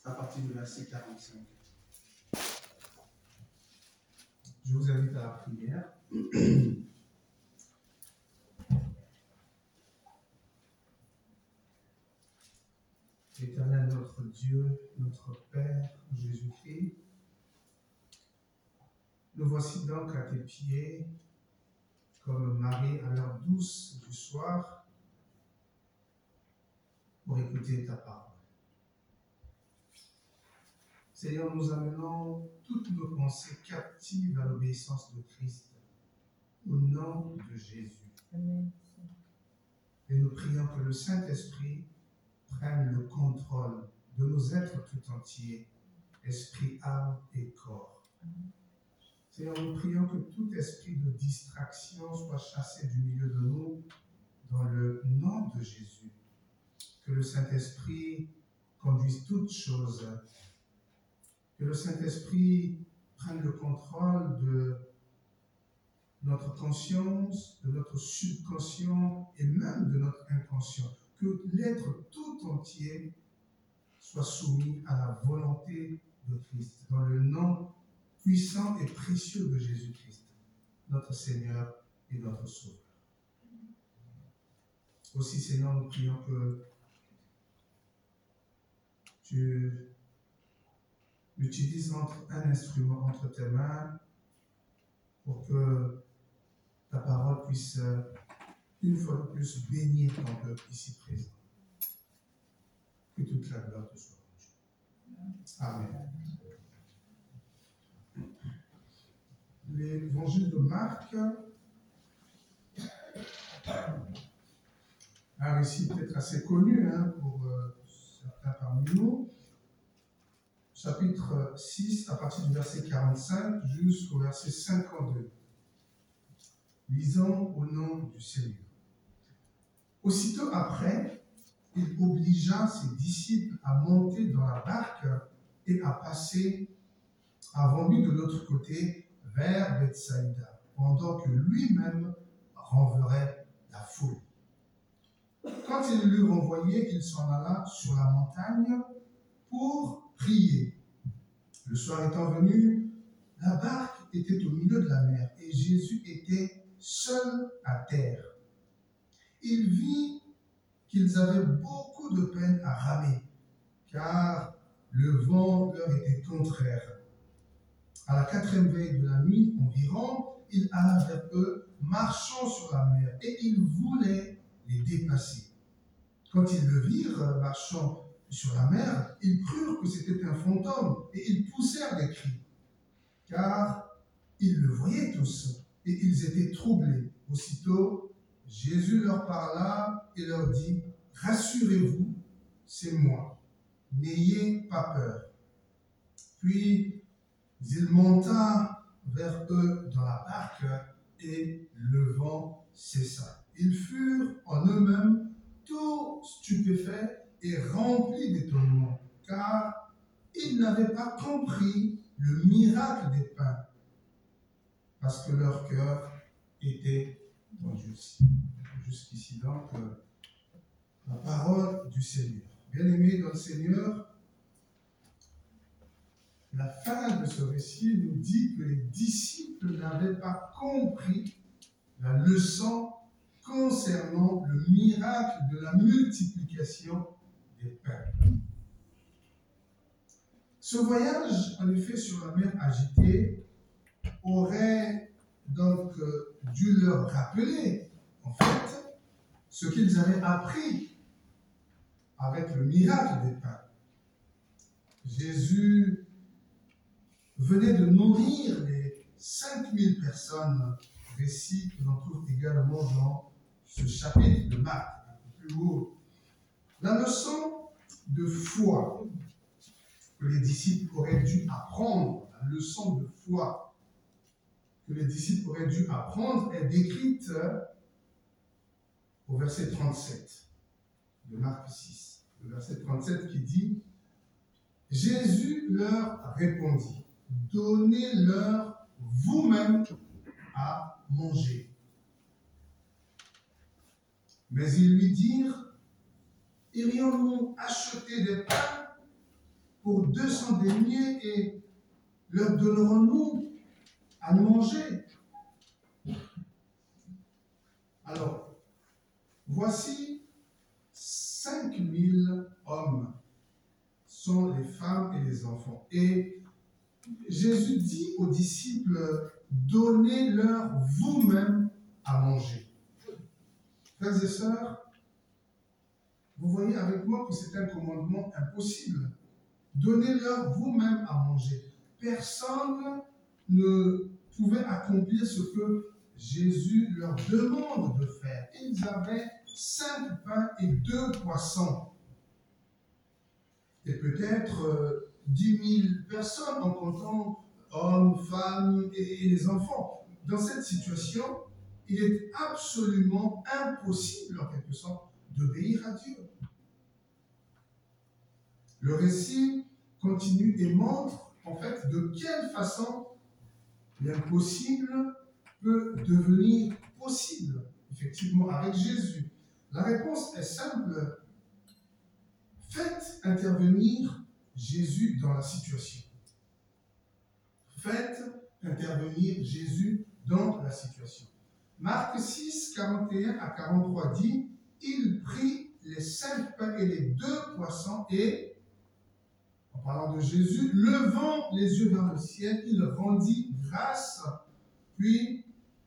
à partir du verset 45. Je vous invite à la prière. Éternel notre Dieu, notre Père, Jésus-Christ, nous voici donc à tes pieds, comme Marie à l'heure douce du soir, pour écouter ta parole. Seigneur, nous amenons toutes nos pensées captives à l'obéissance de Christ, au nom de Jésus. Amen. Et nous prions que le Saint-Esprit prenne le contrôle de nos êtres tout entiers, esprit, âme et corps. Seigneur, nous prions que tout esprit de distraction soit chassé du milieu de nous, dans le nom de Jésus. Que le Saint-Esprit conduise toutes choses. Que le Saint-Esprit prenne le contrôle de notre conscience, de notre subconscient et même de notre inconscient. Que l'être tout entier soit soumis à la volonté de Christ, dans le nom puissant et précieux de Jésus-Christ, notre Seigneur et notre Sauveur. Aussi, Seigneur, nous prions que tu utilises un instrument entre tes mains pour que ta parole puisse, une fois de plus, bénir ton peuple ici présent. Que toute la gloire te soit rendue. Amen. L'évangile de Marc, un récit peut-être assez connu pour certains parmi nous, chapitre 6, à partir du verset 45 jusqu'au verset 52. Lisons au nom du Seigneur. Aussitôt après, il obligea ses disciples à monter dans la barque et à passer avant lui de l'autre côté vers Bethsaïda, pendant que lui-même renverrait la foule. Quand il l'eut renvoyé, il s'en alla sur la montagne pour prier. Le soir étant venu, la barque était au milieu de la mer et Jésus était seul à terre. Il vit qu'ils avaient beaucoup de peine à ramer, car le vent leur était contraire. À la 4e veille de la nuit environ, il alla vers eux, marchant sur la mer, et il voulait les dépasser. Quand ils le virent marchant sur la mer, ils crurent que c'était un fantôme, et ils poussèrent des cris, car ils le voyaient tous, et ils étaient troublés. Aussitôt, Jésus leur parla et leur dit, « Rassurez-vous, c'est moi, n'ayez pas peur. » Puis, il monta vers eux dans la barque et le vent cessa. Ils furent en eux-mêmes tout stupéfaits et remplis d'étonnement, car ils n'avaient pas compris le miracle des pains, parce que leur cœur était endurci. Jusqu'ici donc, la parole du Seigneur. Bien-aimés dans le Seigneur, la fin de ce récit nous dit que les disciples n'avaient pas compris la leçon concernant le miracle de la multiplication des pains. Ce voyage, en effet, sur la mer agitée, aurait donc dû leur rappeler, en fait, ce qu'ils avaient appris avec le miracle des pains. Jésus venait de nourrir les 5000 personnes, récit que l'on trouve également dans ce chapitre de Marc, un peu plus haut. La leçon de foi que les disciples auraient dû apprendre, la leçon de foi que les disciples auraient dû apprendre est décrite au verset 37 de Marc 6. Le verset 37 qui dit « Jésus leur répondit, donnez-leur vous-même à manger. » Mais ils lui dirent, « Irions-nous acheter des pains pour 200 deniers et leur donnerons-nous à manger? Alors, voici 5000 hommes sont les femmes et les enfants. Et Jésus dit aux disciples, donnez-leur vous-même à manger. Frères et sœurs, vous voyez avec moi que c'est un commandement impossible. Donnez-leur vous-même à manger. Personne ne pouvait accomplir ce que Jésus leur demande de faire. Ils avaient 5 pains et 2 poissons. Et peut-être 10 000 personnes en comptant hommes, femmes et les enfants. Dans cette situation, il est absolument impossible, en quelque sorte, d'obéir à Dieu. Le récit continue et montre, en fait, de quelle façon l'impossible peut devenir possible, effectivement, avec Jésus. La réponse est simple. Faites intervenir Jésus dans la situation. Faites intervenir Jésus dans la situation. Marc 6, 41 à 43 dit, il prit les 5 pains et les 2 poissons et, en parlant de Jésus, levant les yeux vers le ciel, il rendit grâce, puis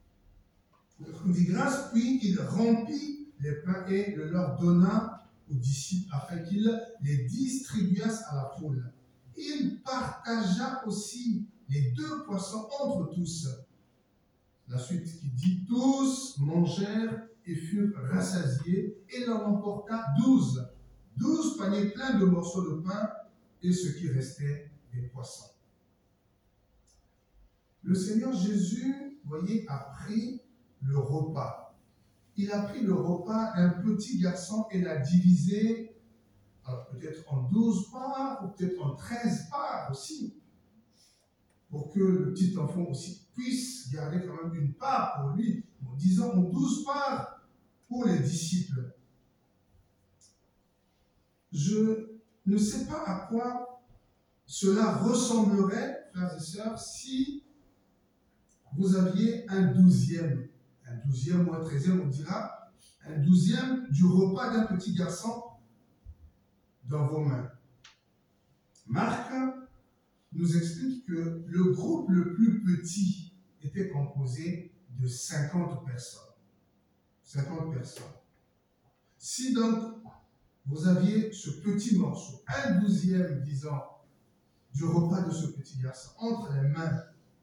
il rompit les pains et le leur donna aux disciples afin qu'ils les distribuassent à la foule. Il partagea aussi les 2 poissons entre tous. La suite qui dit, tous mangèrent et furent rassasiés, et il en emporta 12 paniers pleins de morceaux de pain et ce qui restait des poissons. Le Seigneur Jésus, vous voyez, a pris le repas. Il a pris le repas d'un petit garçon et l'a divisé, alors peut-être en 12 parts, ou peut-être en 13 parts aussi, pour que le petit enfant aussi puisse garder quand même une part pour lui, en disant en 12 parts pour les disciples. Je ne sais pas à quoi cela ressemblerait, frères et sœurs, si vous aviez un 12e ou un 13e, on dira, un 12e du repas d'un petit garçon dans vos mains. Marc nous explique que le groupe le plus petit était composé de 50 personnes. 50 personnes. Si donc vous aviez ce petit morceau, un 12e, disons, du repas de ce petit garçon entre les mains,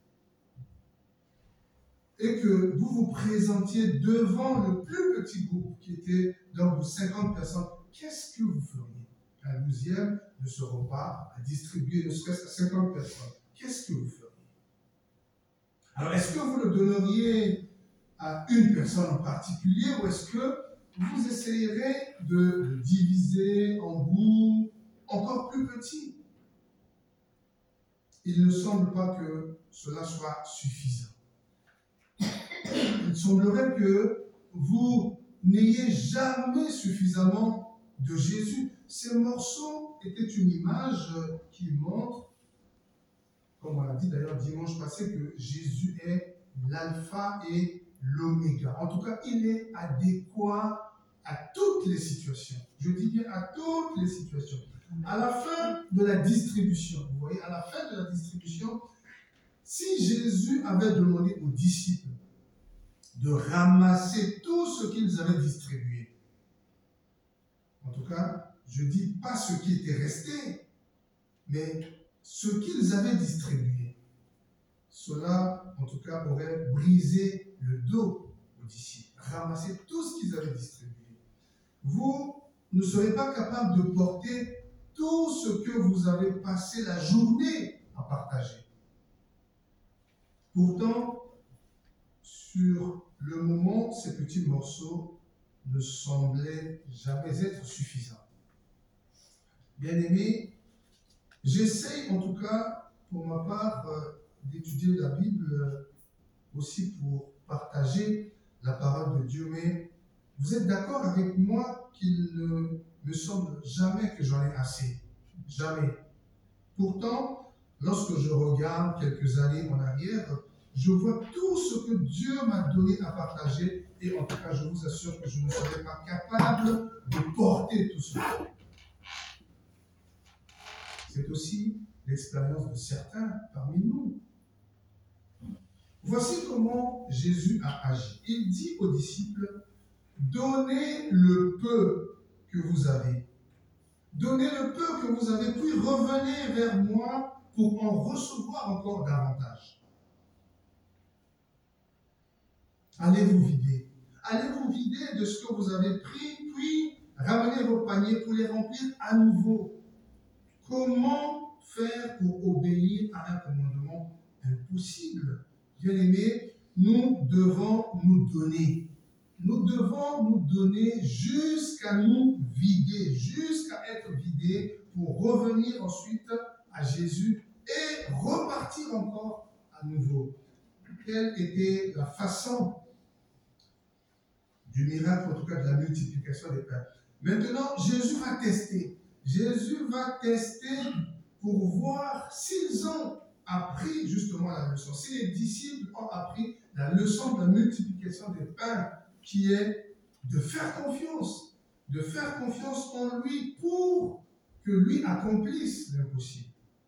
et que vous vous présentiez devant le plus petit groupe qui était donc de 50 personnes, qu'est-ce que vous feriez? Un 12e de ce repas à distribuer ne serait-ce qu'à 50 personnes. Qu'est-ce que vous feriez? Alors, est-ce que vous le donneriez à une personne en particulier ou est-ce que vous essayerez de le diviser en bouts encore plus petits? Il ne semble pas que cela soit suffisant. Il semblerait que vous n'ayez jamais suffisamment de Jésus. Ces morceaux étaient une image qui montre, comme on l'a dit d'ailleurs dimanche passé, que Jésus est l'alpha et l'oméga. En tout cas, il est adéquat à toutes les situations. Je dis bien à toutes les situations. À la fin de la distribution, vous voyez, à la fin de la distribution, si Jésus avait demandé aux disciples de ramasser tout ce qu'ils avaient distribué, en tout cas, je dis pas ce qui était resté, mais ce qu'ils avaient distribué, cela, en tout cas, aurait brisé le dos aux disciples. Ramasser tout ce qu'ils avaient distribué. Vous ne serez pas capable de porter tout ce que vous avez passé la journée à partager. Pourtant, sur le moment, ces petits morceaux ne semblaient jamais être suffisants. Bien-aimés, j'essaye en tout cas, pour ma part, d'étudier la Bible aussi pour partager la parole de Dieu, mais vous êtes d'accord avec moi qu'il ne me semble jamais que j'en ai assez. Jamais. Pourtant, lorsque je regarde quelques années en arrière, je vois tout ce que Dieu m'a donné à partager et en tout cas, je vous assure que je ne serais pas capable de porter tout cela. C'est aussi l'expérience de certains parmi nous. Voici comment Jésus a agi. Il dit aux disciples, donnez le peu que vous avez. Donnez le peu que vous avez, puis revenez vers moi pour en recevoir encore davantage. Allez vous vider. Allez vous vider de ce que vous avez pris, puis ramenez vos paniers pour les remplir à nouveau. Comment faire pour obéir à un commandement impossible? Bien-aimés, nous devons nous donner. Nous devons nous donner jusqu'à nous vider, jusqu'à être vidés pour revenir ensuite à Jésus et repartir encore à nouveau. Quelle était la façon du miracle, en tout cas de la multiplication des pains? Maintenant, Jésus va tester. Jésus va tester pour voir s'ils ont appris justement la leçon. Si les disciples ont appris la leçon de la multiplication des pains, qui est de faire confiance en lui pour que lui accomplisse l'impossible.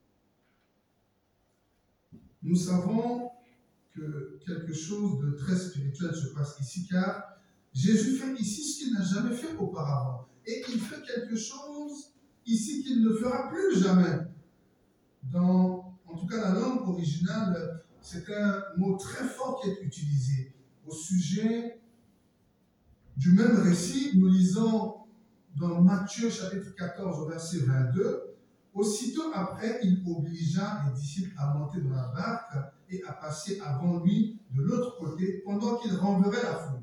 Nous savons que quelque chose de très spirituel se passe ici, car Jésus fait ici ce qu'il n'a jamais fait auparavant. Et il fait quelque chose ici qu'il ne fera plus jamais. En tout cas, la langue originale, c'est un mot très fort qui est utilisé au sujet du même récit. Nous lisons dans Matthieu chapitre 14 au verset 22. Aussitôt après, il obligea les disciples à monter dans la barque et à passer avant lui de l'autre côté pendant qu'il renverrait la foule.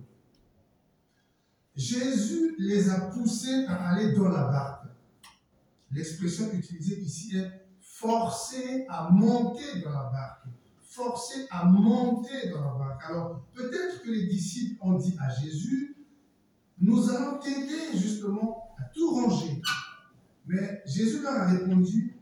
Jésus les a poussés à aller dans la barque. L'expression utilisée ici est forcer à monter dans la barque. Forcer à monter dans la barque. Alors, peut-être que les disciples ont dit à Jésus, nous allons t'aider justement à tout ranger. Mais Jésus leur a répondu,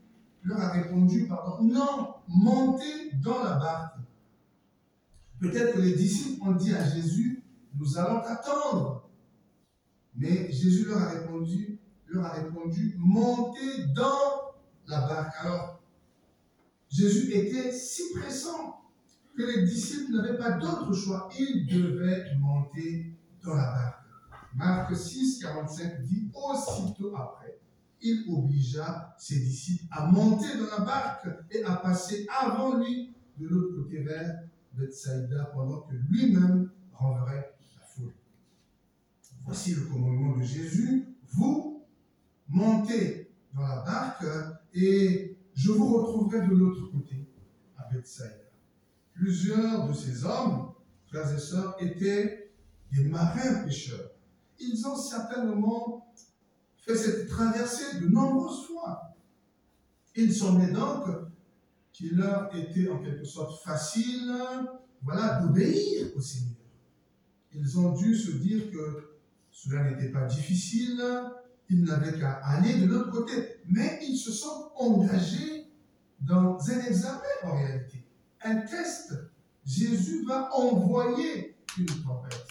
non, montez dans la barque. Peut-être que les disciples ont dit à Jésus, nous allons t'attendre. Mais Jésus leur a répondu, montez dans la barque. Alors, Jésus était si pressant que les disciples n'avaient pas d'autre choix. Ils devaient monter dans la barque. Marc 6, 45 dit, aussitôt après, il obligea ses disciples à monter dans la barque et à passer avant lui de l'autre côté vers Bethsaïda pendant que lui-même renverrait la foule. Voici le commandement de Jésus, vous montez dans la barque et je vous retrouverai de l'autre côté à Bethsaïda. Plusieurs de ces hommes, frères et sœurs, étaient des marins pêcheurs. Ils ont certainement fait cette traversée de nombreuses fois. Il semblait donc qu'il leur était en quelque sorte facile, d'obéir au Seigneur. Ils ont dû se dire que cela n'était pas difficile, ils n'avaient qu'à aller de l'autre côté. Mais ils se sont engagés dans un examen en réalité, un test. Jésus va envoyer une tempête.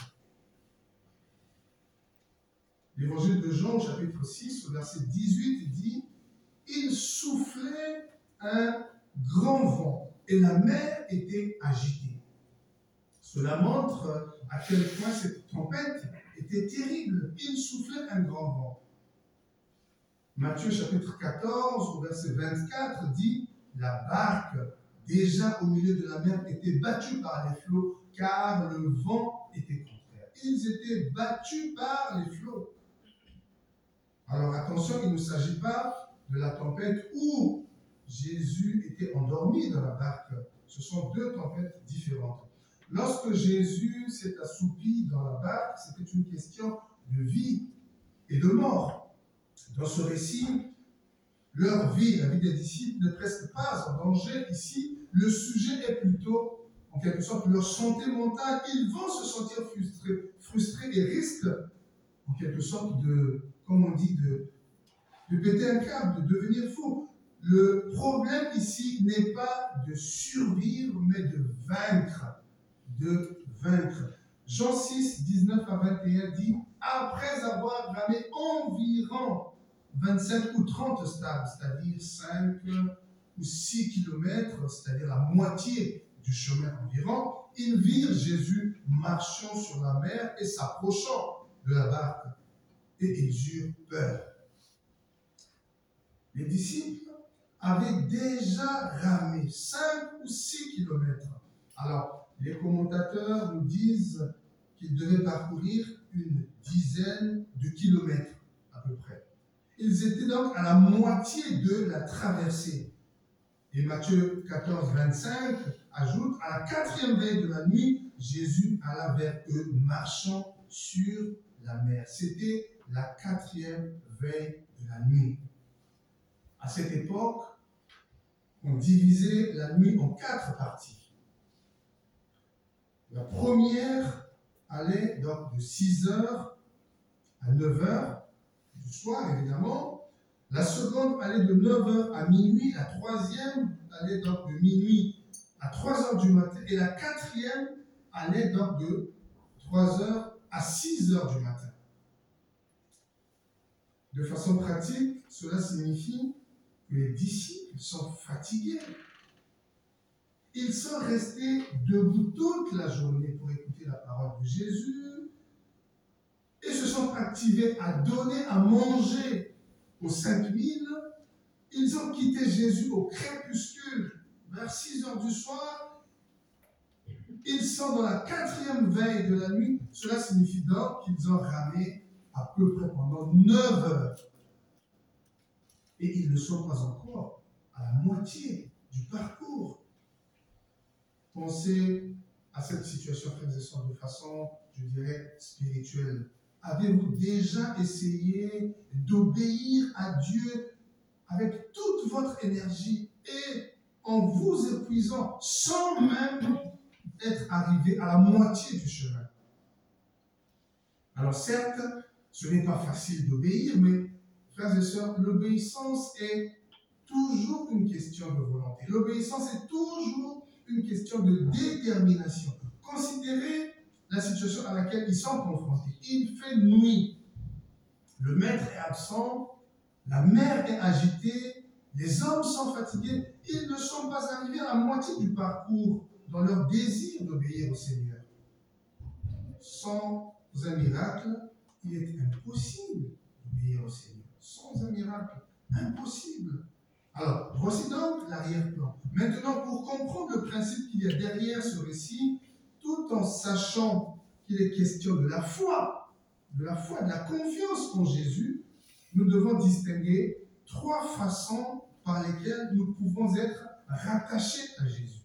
L'évangile de Jean, chapitre 6, au verset 18, dit « Il soufflait un grand vent et la mer était agitée. » Cela montre à quel point cette tempête était terrible. Il soufflait un grand vent. Matthieu, chapitre 14, au verset 24, dit « La barque, déjà au milieu de la mer, était battue par les flots, car le vent était contraire. » Ils étaient battus par les flots. Alors attention, il ne s'agit pas de la tempête où Jésus était endormi dans la barque. Ce sont deux tempêtes différentes. Lorsque Jésus s'est assoupi dans la barque, c'était une question de vie et de mort. Dans ce récit, leur vie, la vie des disciples, n'est presque pas en danger. Ici, le sujet est plutôt, en quelque sorte, leur santé mentale. Ils vont se sentir frustrés et risquent, en quelque sorte, de péter un câble, de devenir fou. le problème ici n'est pas de survivre, mais de vaincre. De vaincre. Jean 6, 19 à 21 dit, après avoir ramé environ 25 ou 30 stades, c'est-à-dire 5 ou 6 kilomètres, c'est-à-dire la moitié du chemin environ, ils virent Jésus marchant sur la mer et s'approchant de la barque. Et ils eurent peur. Les disciples avaient déjà ramé 5 ou 6 kilomètres. Alors, les commentateurs nous disent qu'ils devaient parcourir une dizaine de kilomètres à peu près. Ils étaient donc à la moitié de la traversée. Et Matthieu 14, 25 ajoute, à la 4e veille de la nuit, Jésus alla vers eux marchant sur la mer. C'était la 4e veille de la nuit. À cette époque, on divisait la nuit en 4 parties. La première allait donc de 6h à 9h du soir, évidemment. La seconde allait de 9h à minuit. La troisième allait donc de minuit à 3h du matin. Et la quatrième allait donc de 3h à 6h du matin. De façon pratique, cela signifie que les disciples sont fatigués. Ils sont restés debout toute la journée pour écouter la parole de Jésus et se sont activés à donner à manger aux 5000. Ils ont quitté Jésus au crépuscule vers 6h du soir. Ils sont dans la 4e veille de la nuit. Cela signifie donc qu'ils ont ramé à peu près pendant 9 heures. Et ils ne sont pas encore à la moitié du parcours. Pensez à cette situation, frères et sœurs, de façon, je dirais, spirituelle. Avez-vous déjà essayé d'obéir à Dieu avec toute votre énergie et en vous épuisant sans même être arrivé à la moitié du chemin? Alors certes, ce n'est pas facile d'obéir, mais frères et sœurs, l'obéissance est toujours une question de volonté. L'obéissance est toujours une question de détermination. Considérez la situation à laquelle ils sont confrontés. Il fait nuit. Le maître est absent. La mer est agitée. Les hommes sont fatigués. Ils ne sont pas arrivés à la moitié du parcours dans leur désir d'obéir au Seigneur. Sans un miracle, il est impossible d'obéir au Seigneur. Sans un miracle, impossible. Alors, voici donc l'arrière-plan. Maintenant, pour comprendre le principe qu'il y a derrière ce récit, tout en sachant qu'il est question de la foi, de la confiance en Jésus, nous devons distinguer 3 façons par lesquelles nous pouvons être rattachés à Jésus.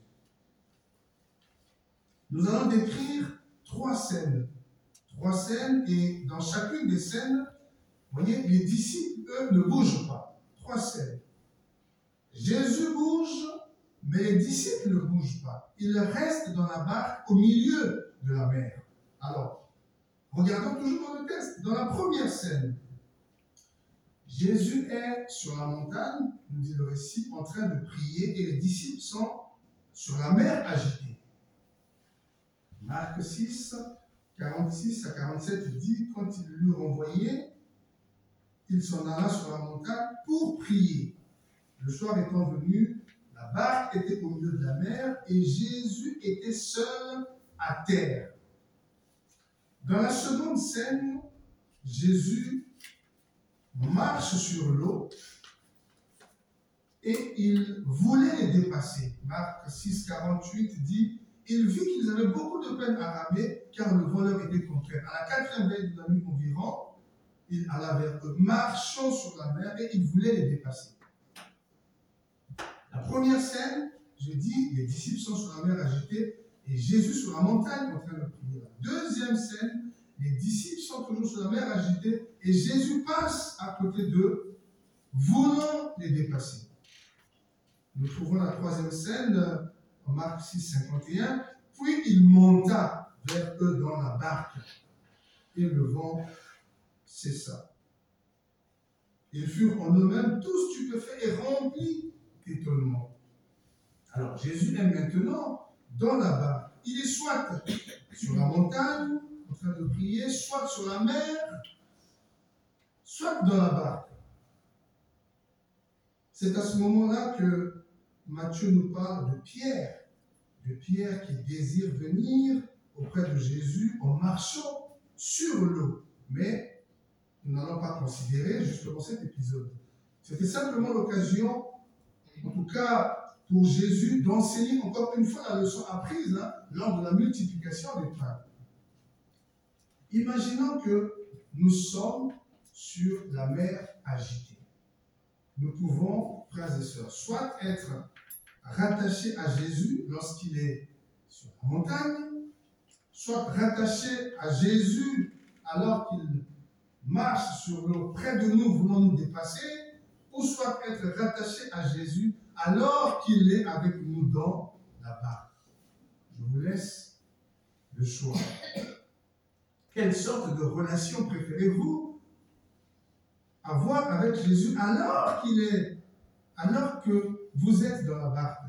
Nous allons décrire 3 scènes. 3 scènes, et dans chacune des scènes, vous voyez, les disciples, eux, ne bougent pas. 3 scènes. Jésus bouge, mais les disciples ne bougent pas. Ils restent dans la barque au milieu de la mer. Alors, regardons toujours dans le texte. Dans la première scène, Jésus est sur la montagne, nous dit le récit, en train de prier, et les disciples sont sur la mer agitée. Marc 6, 46 à 47 dit, quand il l'eut renvoyé, il s'en alla sur la montagne pour prier. Le soir étant venu, la barque était au milieu de la mer et Jésus était seul à terre. Dans la seconde scène, Jésus marche sur l'eau et il voulait les dépasser. Marc 6, 48 dit, il vit qu'ils avaient beaucoup de peine à ramer car le voleur était contraire. À la 4e veille de la nuit environ, il alla vers eux, marchant sur la mer et il voulait les dépasser. La première scène, je dis, les disciples sont sur la mer agitée et Jésus sur la montagne en train de prier. La deuxième scène, les disciples sont toujours sur la mer agitée et Jésus passe à côté d'eux, voulant les dépasser. Nous trouvons la troisième scène en Marc 6, 51. Puis il monta vers eux dans la barque et le vent cessa. Ils furent en eux-mêmes tous stupéfaits et remplis d'étonnement. Alors Jésus est maintenant dans la barque. Il est soit sur la montagne, en train de prier, soit sur la mer, soit dans la barque. C'est à ce moment-là que Matthieu nous parle de Pierre qui désire venir auprès de Jésus en marchant sur l'eau. Mais nous n'allons pas considérer justement cet épisode. C'était simplement l'occasion, en tout cas pour Jésus, d'enseigner encore une fois la leçon apprise lors de la multiplication des pains. Imaginons que nous sommes sur la mer agitée. Nous pouvons, frères et sœurs, soit être rattachés à Jésus lorsqu'il est sur la montagne, soit rattachés à Jésus alors qu'il marche sur l'eau près de nous, voulant nous dépasser, ou soit être rattaché à Jésus alors qu'il est avec nous dans la barque. Je vous laisse le choix. Quelle sorte de relation préférez-vous avoir avec Jésus alors que vous êtes dans la barque?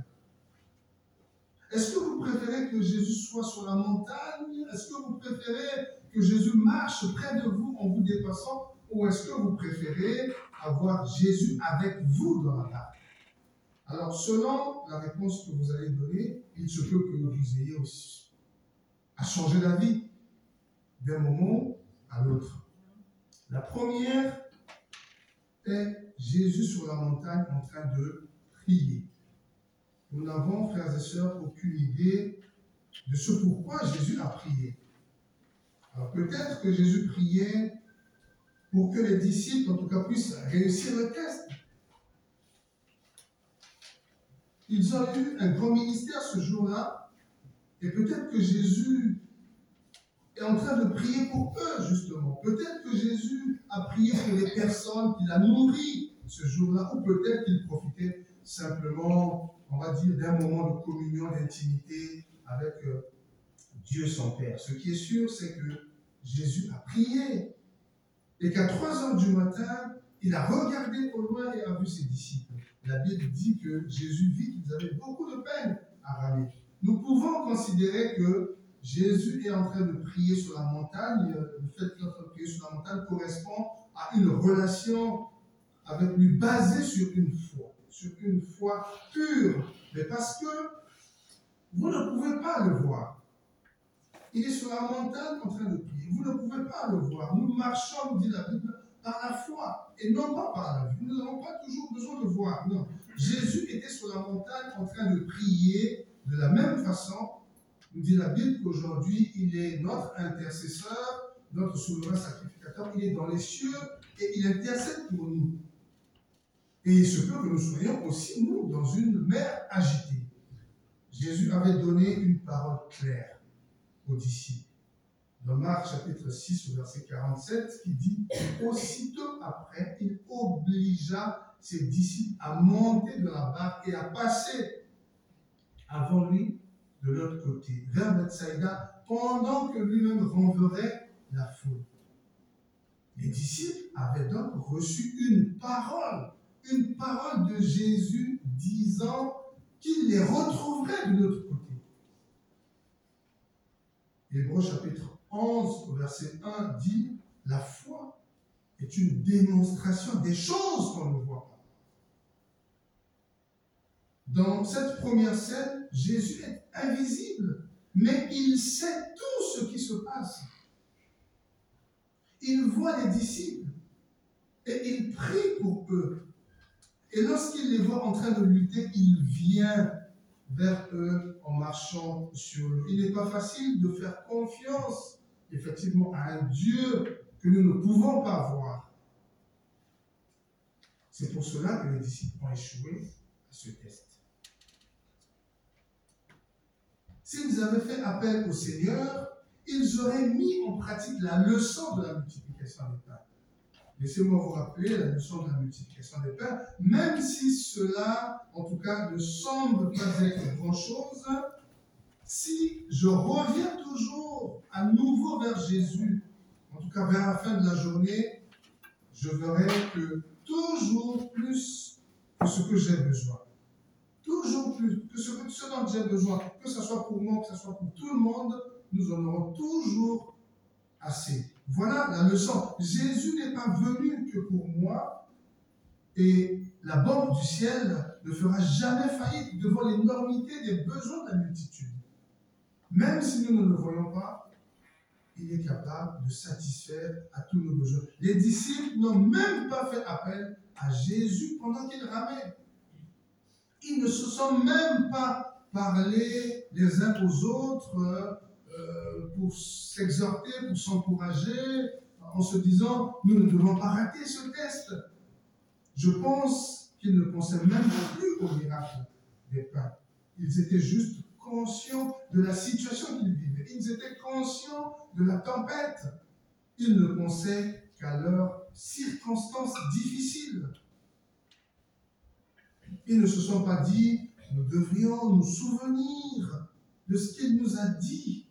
Est-ce que vous préférez que Jésus soit sur la montagne? Est-ce que vous préférez que Jésus marche près de vous en vous dépassant? Ou est-ce que vous préférez avoir Jésus avec vous dans la barque? Alors, selon la réponse que vous allez donner, il se peut que vous ayez aussi à changer d'avis d'un moment à l'autre. La première est Jésus sur la montagne en train de prier. Nous n'avons, frères et sœurs, aucune idée de ce pourquoi Jésus a prié. Alors peut-être que Jésus priait pour que les disciples, en tout cas, puissent réussir le test. Ils ont eu un grand ministère ce jour-là, et peut-être que Jésus est en train de prier pour eux, justement. Peut-être que Jésus a prié pour les personnes qu'il a nourries ce jour-là, ou peut-être qu'il profitait simplement, on va dire, d'un moment de communion, d'intimité avec Dieu son Père. Ce qui est sûr, c'est que Jésus a prié, et qu'à 3h du matin, il a regardé au loin et a vu ses disciples. La Bible dit que Jésus vit qu'ils avaient beaucoup de peine à ramer. Nous pouvons considérer que Jésus est en train de prier sur la montagne. Le fait qu'il est en train de prier sur la montagne correspond à une relation avec lui basée sur une foi pure. Mais parce que vous ne pouvez pas le voir. Il est sur la montagne en train de prier. Vous ne pouvez pas le voir. Nous marchons, dit la Bible, par la foi et non pas par la vue. Nous n'avons pas toujours besoin de voir. Non. Jésus était sur la montagne en train de prier de la même façon. Nous dit la Bible qu'aujourd'hui, il est notre intercesseur, notre souverain sacrificateur. Il est dans les cieux et il intercède pour nous. Et il se peut que nous soyons aussi, nous, dans une mer agitée. Jésus avait donné une parole claire aux disciples. Dans Marc chapitre 6, verset 47, qui dit « Aussitôt après, il obligea ses disciples à monter de la barque et à passer avant lui de l'autre côté, vers Bethsaïda, pendant que lui-même renverrait la foule. » Les disciples avaient donc reçu une parole de Jésus disant qu'il les retrouverait de l'autre côté. Hébreux chapitre 11, verset 1 dit « La foi est une démonstration des choses qu'on ne voit pas. » Dans cette première scène, Jésus est invisible, mais il sait tout ce qui se passe. Il voit les disciples et il prie pour eux. Et lorsqu'il les voit en train de lutter, il vient vers eux en marchant sur l'eau. Il n'est pas facile de faire confiance, effectivement, à un Dieu que nous ne pouvons pas voir. C'est pour cela que les disciples ont échoué à ce test. S'ils avaient fait appel au Seigneur, ils auraient mis en pratique la leçon de la multiplication des pains. Laissez-moi vous rappeler la leçon de la multiplication des pains, même si cela, en tout cas, ne semble pas être grand-chose, si je reviens toujours à nouveau vers Jésus, en tout cas vers la fin de la journée, je verrai que toujours plus que ce que j'ai besoin. Toujours plus que ce dont j'ai besoin, que ce soit pour moi, que ce soit pour tout le monde, nous en aurons toujours assez. Voilà la leçon. Jésus n'est pas venu que pour moi, et la banque du ciel ne fera jamais faillite devant l'énormité des besoins de la multitude. Même si nous ne le voyons pas, il est capable de satisfaire à tous nos besoins. Les disciples n'ont même pas fait appel à Jésus pendant qu'il ramait. Ils ne se sont même pas parlé les uns aux autres pour s'exhorter, pour s'encourager, en se disant, nous ne devons pas rater ce test. Je pense qu'ils ne pensaient même plus au miracle des pains. Ils étaient juste conscients de la situation qu'ils vivaient. Ils étaient conscients de la tempête. Ils ne pensaient qu'à leurs circonstances difficiles. Ils ne se sont pas dit, nous devrions nous souvenir de ce qu'il nous a dit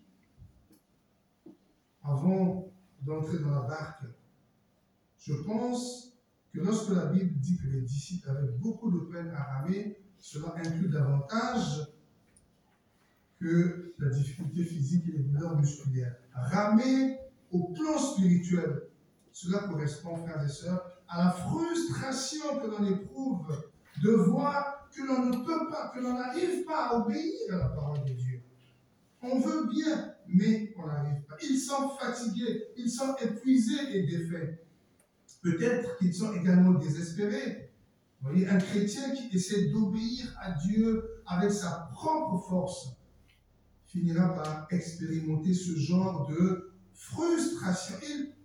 avant d'entrer dans la barque. Je pense que lorsque la Bible dit que les disciples avaient beaucoup de peine à ramer, cela inclut davantage que la difficulté physique et les douleurs musculaires. Ramer au plan spirituel, cela correspond, frères et sœurs, à la frustration que l'on éprouve de voir que l'on ne peut pas, que l'on n'arrive pas à obéir à la parole de Dieu. On veut bien, mais on n'arrive pas. Ils sont fatigués, ils sont épuisés et défaits. Peut-être qu'ils sont également désespérés. Vous voyez, un chrétien qui essaie d'obéir à Dieu avec sa propre force finira par expérimenter ce genre de frustration.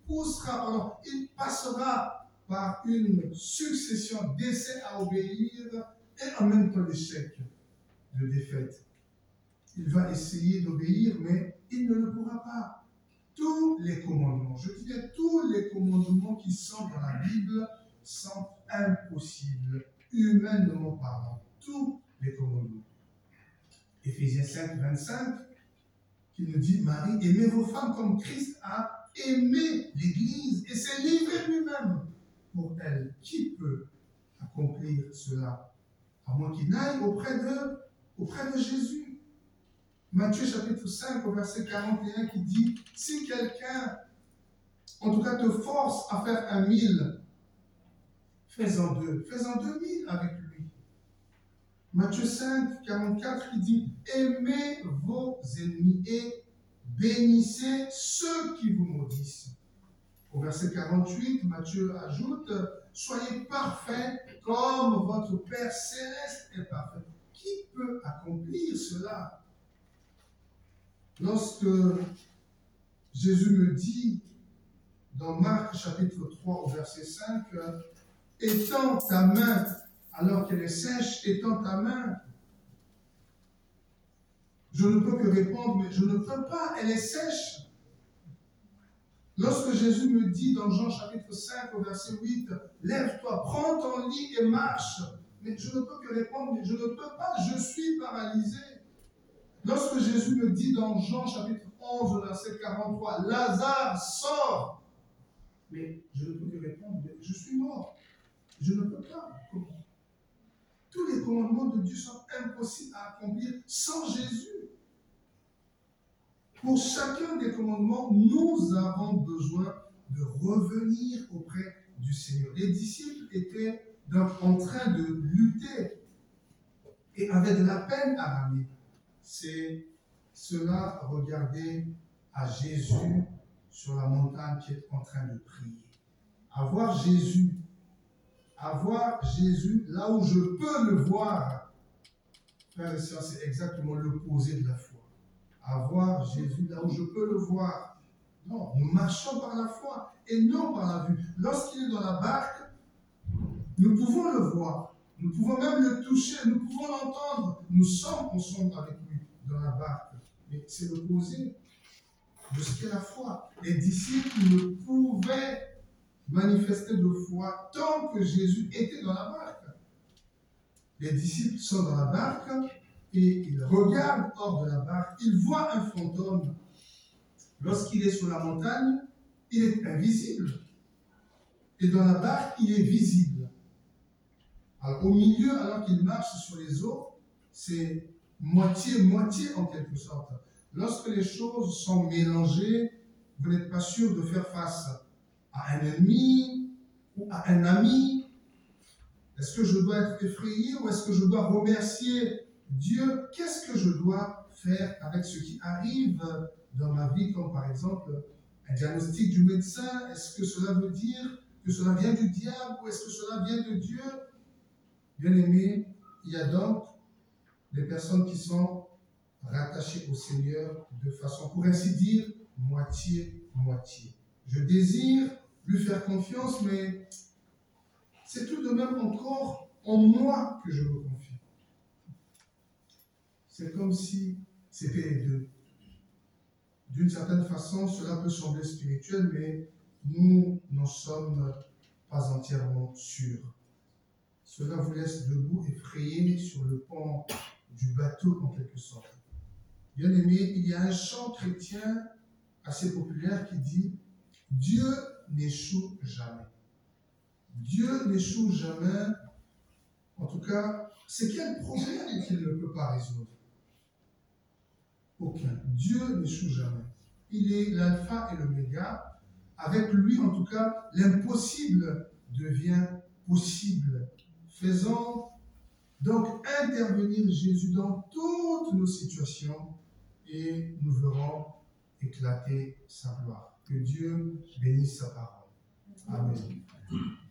Il passera par une succession d'essais à obéir et en même temps d'échecs, de défaites. Il va essayer d'obéir, mais il ne le pourra pas. Tous les commandements, je dis bien tous les commandements qui sont dans la Bible sont impossibles, humainement parlant. Tous les commandements. Éphésiens 5, 25, qui nous dit, Marie, aimez vos femmes comme Christ a aimé l'Église et s'est livré lui-même pour elle. Qui peut accomplir cela? À moins qu'il n'aille auprès de Jésus. Matthieu chapitre 5 au verset 41 qui dit, si quelqu'un, en tout cas, te force à faire 1 000, fais-en 2. Fais-en 2 000 avec lui. Matthieu 5, 44 qui dit, aimez vos ennemis et bénissez ceux qui vous maudissent. Au verset 48, Matthieu ajoute, soyez parfaits comme votre Père céleste est parfait. Qui peut accomplir cela? Lorsque Jésus me dit, dans Marc chapitre 3 au verset 5, étends ta main alors qu'elle est sèche, étends ta main. Je ne peux que répondre, mais je ne peux pas, elle est sèche. Lorsque Jésus me dit dans Jean chapitre 5 au verset 8, lève-toi, prends ton lit et marche. Mais je ne peux que répondre, mais je ne peux pas, je suis paralysé. Lorsque Jésus me dit dans Jean chapitre 11 verset 43, Lazare sort. Mais je ne peux que répondre, mais je suis mort. Je ne peux pas. Comment? Tous les commandements de Dieu sont impossibles à accomplir sans Jésus. Pour chacun des commandements, nous avons besoin de revenir auprès du Seigneur. Les disciples étaient donc en train de lutter et avaient de la peine à ramer. C'est cela, regardez à Jésus sur la montagne qui est en train de prier. Avoir Jésus là où je peux le voir, frères et sœurs, c'est exactement l'opposé de la foi. Avoir Jésus là où je peux le voir. Non, nous marchons par la foi et non par la vue. Lorsqu'il est dans la barque, nous pouvons le voir. Nous pouvons même le toucher, nous pouvons l'entendre. Nous sommes ensemble avec lui dans la barque. Mais c'est l'opposé de ce qu'est la foi. Les disciples ne pouvaient manifester de foi tant que Jésus était dans la barque. Les disciples sont dans la barque et ils regardent hors de la barque. Ils voient un fantôme. Lorsqu'il est sur la montagne, il est invisible. Et dans la barque, il est visible. Alors, au milieu, alors qu'il marche sur les eaux, c'est moitié-moitié en quelque sorte. Lorsque les choses sont mélangées, vous n'êtes pas sûr de faire face à un ennemi ou à un ami. Est-ce que je dois être effrayé ou est-ce que je dois remercier Dieu? Qu'est-ce que je dois faire avec ce qui arrive dans ma vie, comme par exemple un diagnostic du médecin? Est-ce que cela veut dire que cela vient du diable ou est-ce que cela vient de Dieu? Bien aimé, il y a donc des personnes qui sont rattachées au Seigneur de façon, pour ainsi dire, moitié-moitié. Je désire lui faire confiance, mais c'est tout de même encore en moi que je me confie. C'est comme si c'était les deux. D'une certaine façon, cela peut sembler spirituel, mais nous n'en sommes pas entièrement sûrs. Cela vous laisse debout, effrayé sur le pont du bateau en quelque sorte. Bien aimé, il y a un chant chrétien assez populaire qui dit « Dieu n'échoue jamais ». Dieu n'échoue jamais. En tout cas, c'est quel problème qu'il ne peut pas résoudre? Aucun. Dieu n'échoue jamais. Il est l'alpha et l'oméga. Avec lui, en tout cas, l'impossible devient possible. Faisons donc intervenir Jésus dans toutes nos situations et nous verrons éclater sa gloire. Que Dieu bénisse sa parole. Amen.